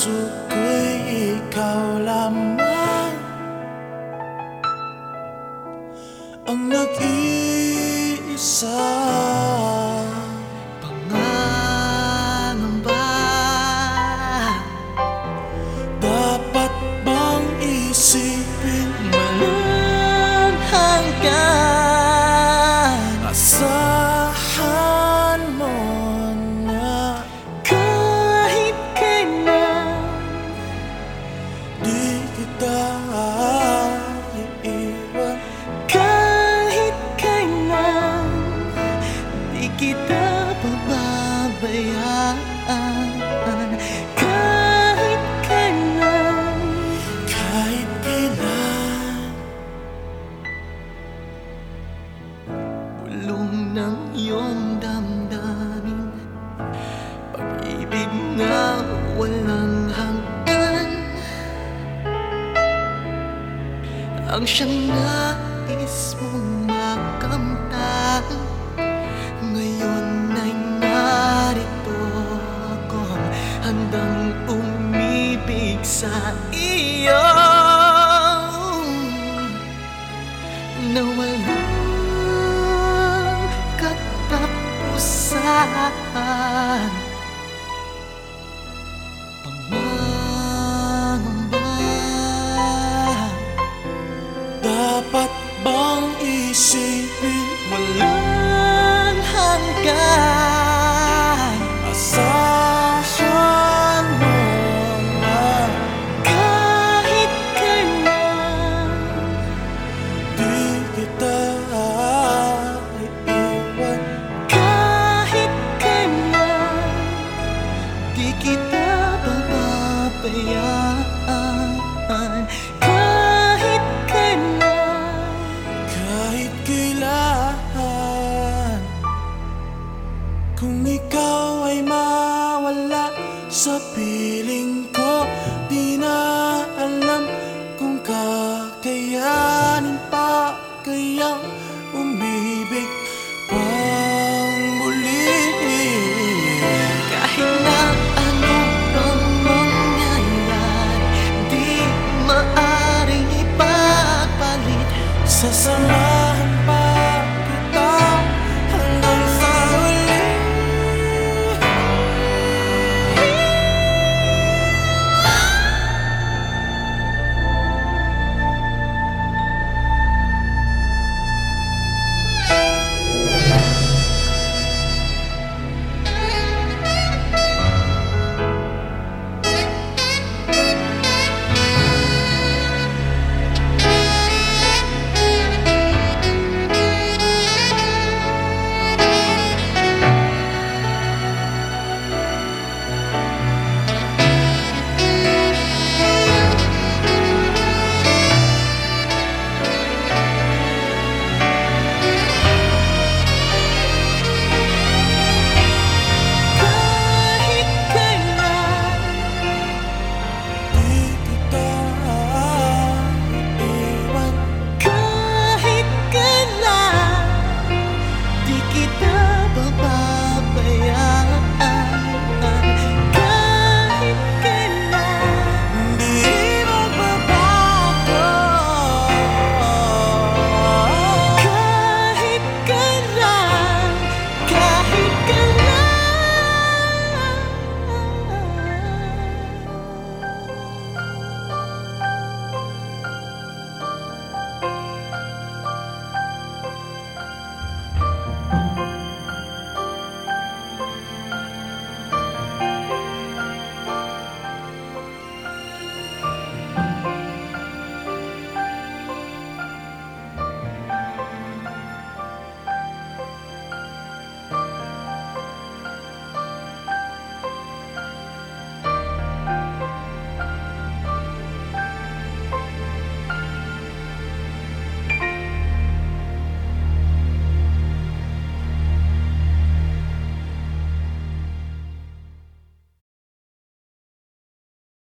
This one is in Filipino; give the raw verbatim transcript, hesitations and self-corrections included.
puso ko'y ikaw lamang ang nag-iisa. Pangangamba, dapat bang isipin walang hanggan? Asahan mo na kahit kailan di kita iiwan. Kahit kailan di kita pababayaan. Kahit kailan, Kahit kailan bulong ng iyong damdamin, pag-ibig na walang hanggan, ang siyang nais mong makamtan. Ngayon ay narito ako, handang umibig sa iyo na walang katapusan. Pangangamba, dapat bang isipin walang hanggan? asahan mo na Kahit kailan, di kita iiwan. kahit kailan, di kita pababayaan. Kahit kailan, Kahit kailan, kung ikaw ay mawala sa piling ko, di na